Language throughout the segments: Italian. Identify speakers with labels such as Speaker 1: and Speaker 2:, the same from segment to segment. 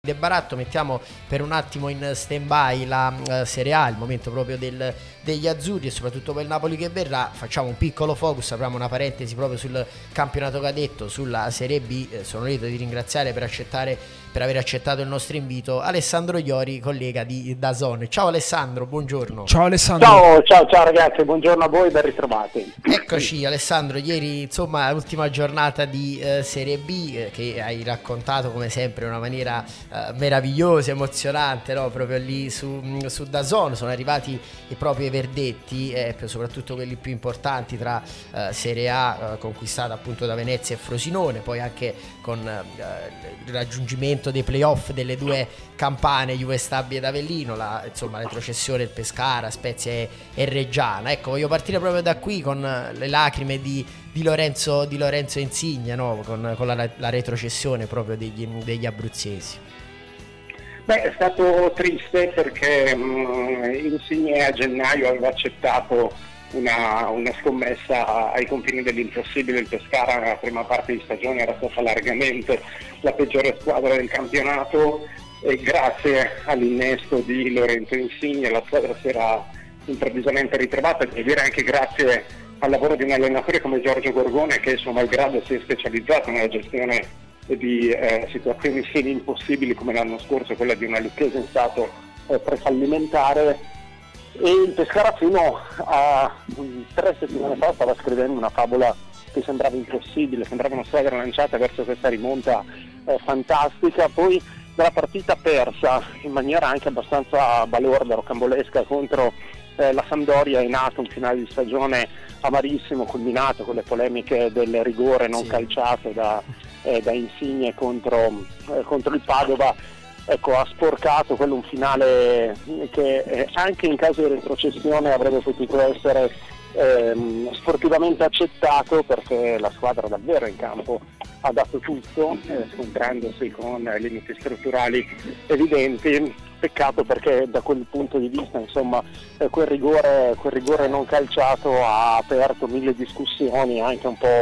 Speaker 1: De Baratto. Mettiamo per un attimo in stand-by la Serie A, il momento proprio degli azzurri e soprattutto per il Napoli che verrà. Facciamo un piccolo focus, apriamo una parentesi proprio sul campionato cadetto, sulla Serie B. Sono lieto di ringraziare per aver accettato il nostro invito Alessandro Iori, collega di DAZN. Ciao Alessandro, buongiorno.
Speaker 2: Ciao Alessandro.
Speaker 3: Ciao ragazzi, buongiorno a voi, ben ritrovati.
Speaker 1: Eccoci Alessandro, ieri insomma l'ultima giornata di Serie B che hai raccontato come sempre in una maniera meravigliosa, emozionante, no? Proprio lì su DAZN sono arrivati i propri verdetti, soprattutto quelli più importanti tra Serie A conquistata appunto da Venezia e Frosinone, poi anche con il raggiungimento dei playoff delle due campane Juve Stabia ed Avellino, la retrocessione del Pescara, Spezia e Reggiana. Ecco, voglio partire proprio da qui con le lacrime di Lorenzo Insigne, no? con la retrocessione proprio degli abruzzesi.
Speaker 3: Beh, è stato triste perché Insigne a gennaio aveva accettato una scommessa ai confini dell'impossibile. Il Pescara nella prima parte di stagione era stata largamente la peggiore squadra del campionato e grazie all'innesto di Lorenzo Insigne la squadra si era improvvisamente ritrovata, e dire anche grazie al lavoro di un allenatore come Giorgio Gorgone, che suo malgrado si è specializzato nella gestione di situazioni simili impossibili come l'anno scorso, quella di una Lucchese in stato prefallimentare. E il Pescara fino a 3 settimane fa stava scrivendo una favola che sembrava impossibile, sembrava una squadra lanciata verso questa rimonta fantastica. Poi dalla partita persa in maniera anche abbastanza balorda, rocambolesca contro la Sampdoria, è nato un finale di stagione amarissimo, culminato con le polemiche del rigore non calciato da Insigne contro il Padova. Ecco, ha sporcato quello un finale che anche in caso di retrocessione avrebbe potuto essere sportivamente accettato, perché la squadra davvero in campo ha dato tutto, scontrandosi con limiti strutturali evidenti. Peccato perché da quel punto di vista quel rigore non calciato ha aperto 1000 discussioni anche un po'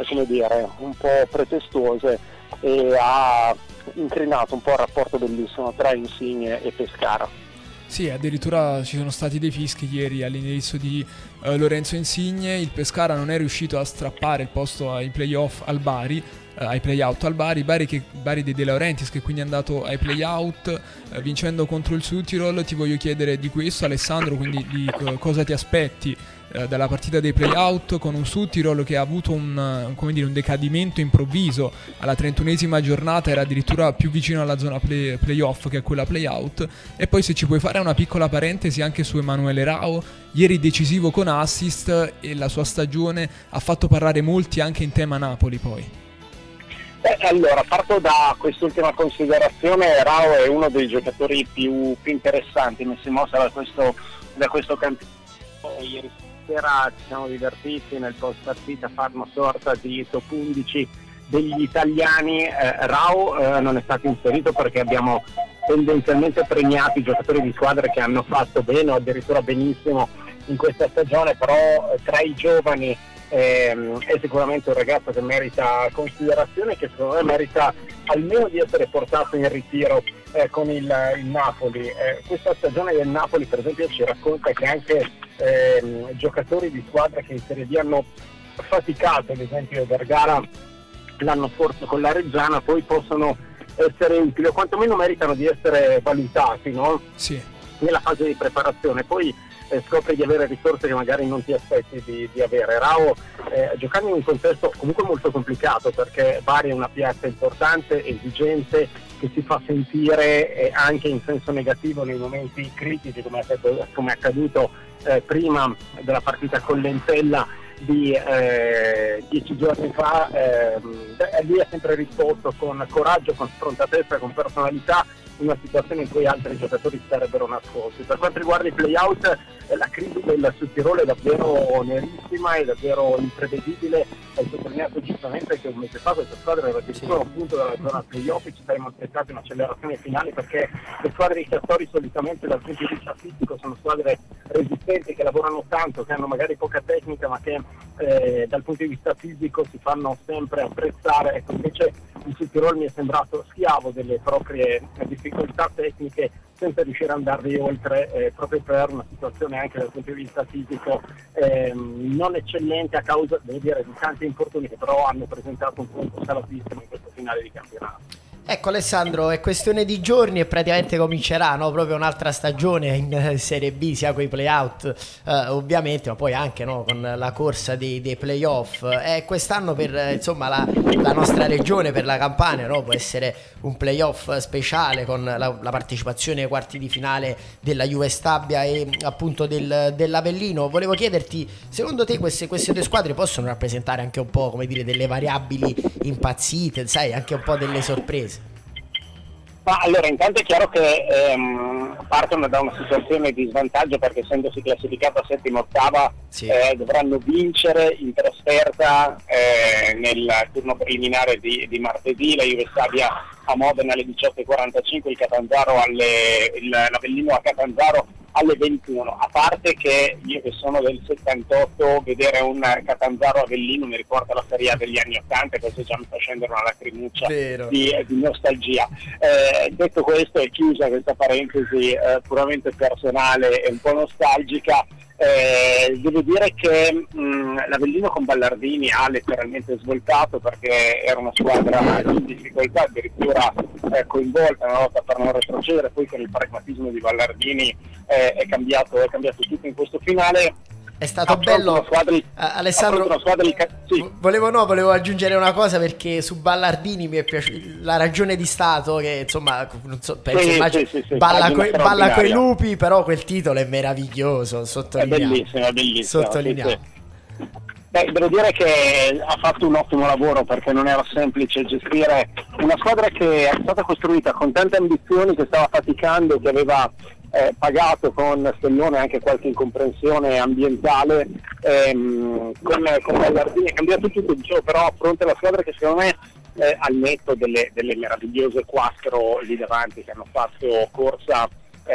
Speaker 3: pretestuose e ha incrinato un po' il rapporto bellissimo tra Insigne e Pescara.
Speaker 2: Sì, addirittura ci sono stati dei fischi ieri all'indirizzo di Lorenzo Insigne. Il Pescara non è riuscito a strappare il posto ai playoff al Bari, ai playout al Bari dei De Laurentiis, che quindi è andato ai playout vincendo contro il Südtirol. Ti voglio chiedere di questo, Alessandro, quindi di cosa ti aspetti dalla partita dei playout con un Südtirol che ha avuto un decadimento improvviso alla 31esima giornata, era addirittura più vicino alla zona playoff che a quella playout. E poi se ci puoi fare una piccola parentesi anche su Emanuele Rao, ieri decisivo con assist, e la sua stagione ha fatto parlare molti anche in tema Napoli. Poi
Speaker 3: allora parto da quest'ultima considerazione. Rao è uno dei giocatori più interessanti messi in mossa da questo campionato. Ieri sera ci siamo divertiti nel post partita a fare una sorta di top 11 degli italiani. Rao non è stato inserito perché abbiamo tendenzialmente premiato i giocatori di squadre che hanno fatto bene o addirittura benissimo in questa stagione, però tra i giovani è sicuramente un ragazzo che merita considerazione, che secondo me merita almeno di essere portato in ritiro con il Napoli. Questa stagione del Napoli per esempio ci racconta che anche giocatori di squadra che in Serie B hanno faticato, ad esempio Vergara l'anno scorso con la Reggiana, poi possono essere utili o quantomeno meritano di essere valutati, no?
Speaker 2: Sì.
Speaker 3: Nella fase di preparazione. Poi scopri di avere risorse che magari non ti aspetti di avere. Rao giocando in un contesto comunque molto complicato, perché Bari è una piazza importante, esigente, che si fa sentire anche in senso negativo nei momenti critici, come è accaduto prima della partita con l'Entella di 10 giorni fa. Lui ha sempre risposto con coraggio, con sfrontatezza, con personalità, in una situazione in cui altri giocatori sarebbero nascosti. Per quanto riguarda i play-out, la crisi del Südtirol è davvero nerissima, è davvero imprevedibile. Hai sottolineato giustamente che un mese fa questa squadra era addirittura un punto dalla zona play-off, ci saremmo aspettati un'accelerazione finale, perché le squadre dei Castori solitamente dal punto di vista fisico sono squadre resistenti, che lavorano tanto, che hanno magari poca tecnica ma che dal punto di vista fisico si fanno sempre apprezzare. Ecco, invece il Südtirol mi è sembrato schiavo delle proprie difficoltà tecniche, senza riuscire ad andarvi oltre, proprio per una situazione anche dal punto di vista fisico non eccellente, a causa, devo dire, di tanti infortuni che però hanno presentato un punto salatissimo in questo finale di campionato.
Speaker 1: Ecco Alessandro, è questione di giorni e praticamente comincerà, no? Proprio un'altra stagione in Serie B, sia con i play-out ovviamente, ma poi anche, no? Con la corsa dei play-off. Quest'anno per insomma la nostra regione, per la Campania, no? Può essere un play-off speciale con la partecipazione ai quarti di finale della Juve Stabia e appunto dell'Avellino. Volevo chiederti, secondo te queste due squadre possono rappresentare anche un po', come dire, delle variabili impazzite, sai, anche un po' delle sorprese?
Speaker 3: Ma allora, intanto è chiaro che partono da una situazione di svantaggio, perché essendosi classificata settima ottava dovranno vincere in trasferta nel turno preliminare di martedì. La Juve Stabia a Modena alle 18:45, l'Avellino a Catanzaro alle 21. A parte che io, che sono del 78, vedere un Catanzaro Avellino mi riporta la Serie A degli anni 80, questo già mi fa scendere una lacrimuccia di nostalgia. Detto questo, è chiusa questa parentesi puramente personale e un po' nostalgica. Devo dire che l'Avellino con Ballardini ha letteralmente svoltato, perché era una squadra in difficoltà, addirittura coinvolta una lotta per non retrocedere. Poi con il pragmatismo di Ballardini è cambiato tutto in questo finale.
Speaker 1: È stato bello, Alessandro. Volevo aggiungere una cosa, perché su Ballardini mi è piaciuta la ragione di Stato, che insomma non so, penso, balla coi lupi, però quel titolo è meraviglioso, sottolineato.
Speaker 3: È bellissimo.
Speaker 1: Sottolineato.
Speaker 3: Sì. Devo dire che ha fatto un ottimo lavoro, perché non era semplice gestire una squadra che è stata costruita con tante ambizioni, che stava faticando, che aveva pagato con Stellone anche qualche incomprensione ambientale. Con Ballardini è cambiato tutto, dicevo, però a fronte alla squadra che secondo me al netto delle meravigliose quattro lì davanti, che hanno fatto corsa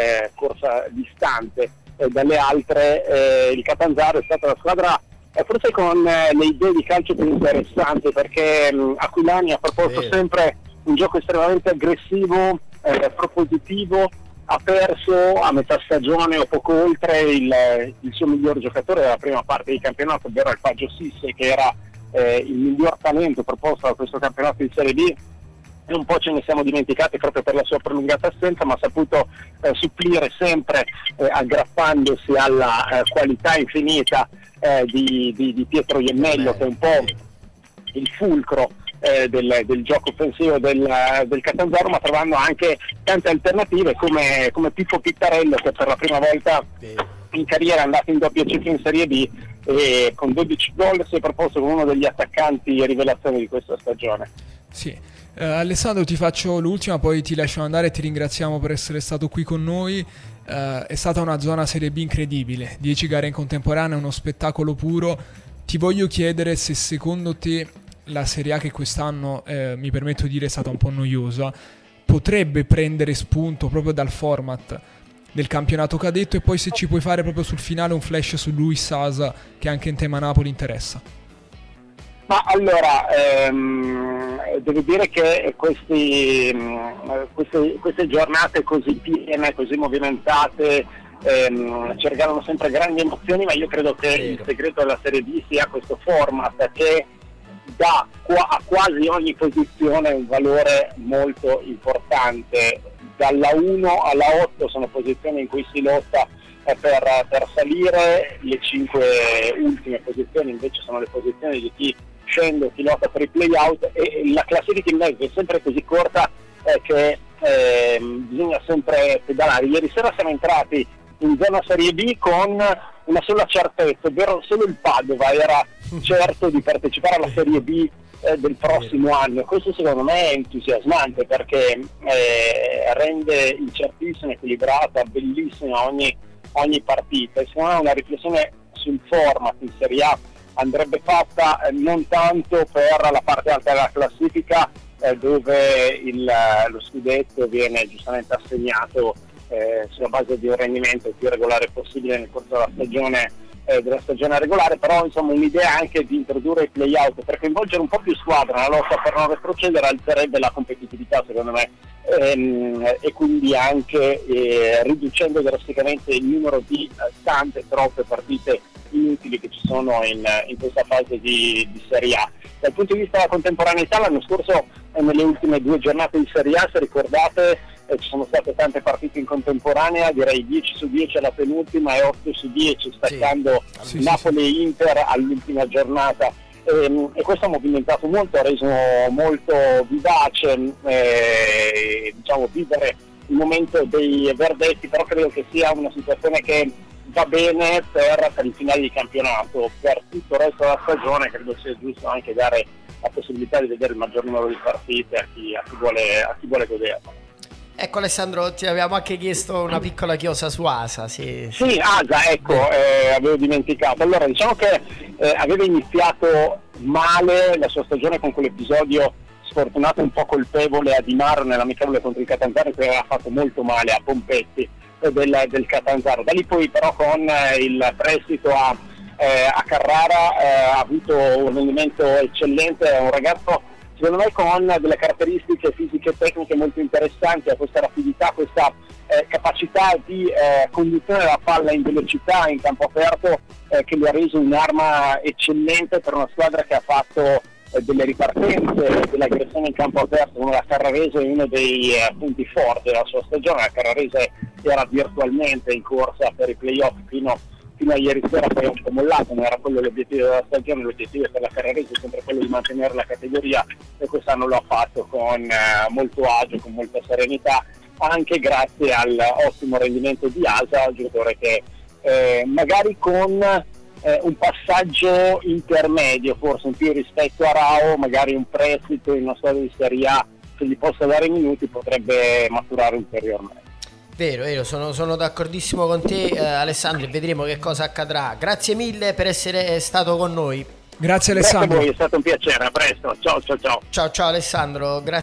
Speaker 3: distante dalle altre, il Catanzaro è stata la squadra forse con le idee di calcio più interessanti, perché Aquilani ha proposto sempre un gioco estremamente aggressivo, propositivo. Ha perso a metà stagione o poco oltre il suo miglior giocatore della prima parte di campionato, ovvero il Paggio Sisse, che era il miglior talento proposto da questo campionato di Serie B, e un po' ce ne siamo dimenticati proprio per la sua prolungata assenza, ma ha saputo supplire sempre aggrappandosi alla qualità infinita di Pietro Iemmello, che è un po' il fulcro del gioco offensivo del Catanzaro, ma trovando anche tante alternative come Pippo Pittarello, che per la prima volta in carriera è andato in doppia cifra in Serie B e con 12 gol si è proposto come uno degli attaccanti rivelazioni di questa stagione.
Speaker 2: Sì. Alessandro, ti faccio l'ultima, poi ti lascio andare e ti ringraziamo per essere stato qui con noi. È stata una zona Serie B incredibile, 10 gare in contemporanea, uno spettacolo puro. Ti voglio chiedere se secondo te la Serie A, che quest'anno mi permetto di dire è stata un po' noiosa, potrebbe prendere spunto proprio dal format del campionato cadetto, e poi se ci puoi fare proprio sul finale un flash su Luis Sasa, che anche in tema Napoli interessa.
Speaker 3: Ma allora, devo dire che queste giornate così piene, così movimentate, ci regalano sempre grandi emozioni, ma io credo che il segreto della Serie B sia questo format, che dà a quasi ogni posizione un valore molto importante. Dalla 1 alla 8 sono posizioni in cui si lotta per salire, le 5 ultime posizioni invece sono le posizioni di chi scende o chi lotta per i play-out, e la classifica in mezzo è sempre così corta che bisogna sempre pedalare. Ieri sera siamo entrati in zona Serie B con una sola certezza, ovvero solo il Padova era certo di partecipare alla Serie B del prossimo anno. Questo secondo me è entusiasmante, perché rende incertissima, equilibrata, bellissima ogni partita, e secondo me una riflessione sul format in Serie A andrebbe fatta non tanto per la parte alta della classifica, dove lo scudetto viene giustamente assegnato sulla base di un rendimento il più regolare possibile nel corso della stagione della stagione regolare, però insomma un'idea anche di introdurre i play-out per coinvolgere un po' più squadra nella lotta per non retrocedere alzerebbe la competitività secondo me, e quindi anche riducendo drasticamente il numero di tante troppe partite inutili che ci sono in questa fase di Serie A. Dal punto di vista della contemporaneità, l'anno scorso nelle ultime 2 giornate di Serie A, se ricordate, ci sono state tante partite in contemporanea, direi 10 su 10 alla penultima e 8 su 10 staccando Napoli e Inter all'ultima giornata, e questo ha movimentato molto, ha reso molto vivace diciamo vivere il momento dei verdetti, però credo che sia una situazione che va bene per il finale di campionato. Per tutto il resto della stagione credo sia giusto anche dare la possibilità di vedere il maggior numero di partite a chi vuole goderlo.
Speaker 1: Ecco Alessandro, ti avevamo anche chiesto una piccola chiosa su Asa. Sì,
Speaker 3: Asa, ecco, avevo dimenticato. Allora, diciamo che aveva iniziato male la sua stagione con quell'episodio sfortunato, un po' colpevole a Di Maro nell'amichevole contro il Catanzaro, che aveva fatto molto male a Pompetti del Catanzaro. Da lì poi però con il prestito a Carrara ha avuto un rendimento eccellente, è un ragazzo secondo me con delle caratteristiche fisiche e tecniche molto interessanti, ha questa rapidità, questa capacità di conduzione della palla in velocità in campo aperto che lo ha reso un'arma eccellente per una squadra che ha fatto delle ripartenze, dell'aggressione in campo aperto. La Carrarese è uno dei punti forti della sua stagione. La Carrarese era virtualmente in corsa per i playoff fino a ieri sera, poi è un po' mollato, non era quello l'obiettivo della stagione. L'obiettivo per la Carrarese è sempre quello di mantenere la categoria, e quest'anno lo ha fatto con molto agio, con molta serenità, anche grazie all'ottimo rendimento di Asa, un giocatore che magari con un passaggio intermedio, forse in più rispetto a Rao, magari un prestito in una squadra di Serie A che gli possa dare minuti, potrebbe maturare ulteriormente.
Speaker 1: Vero, sono d'accordissimo con te Alessandro, e vedremo che cosa accadrà. Grazie mille per essere stato con noi.
Speaker 2: Grazie Alessandro.
Speaker 3: Grazie a voi, è stato un piacere, a presto, ciao.
Speaker 1: Ciao Alessandro, grazie.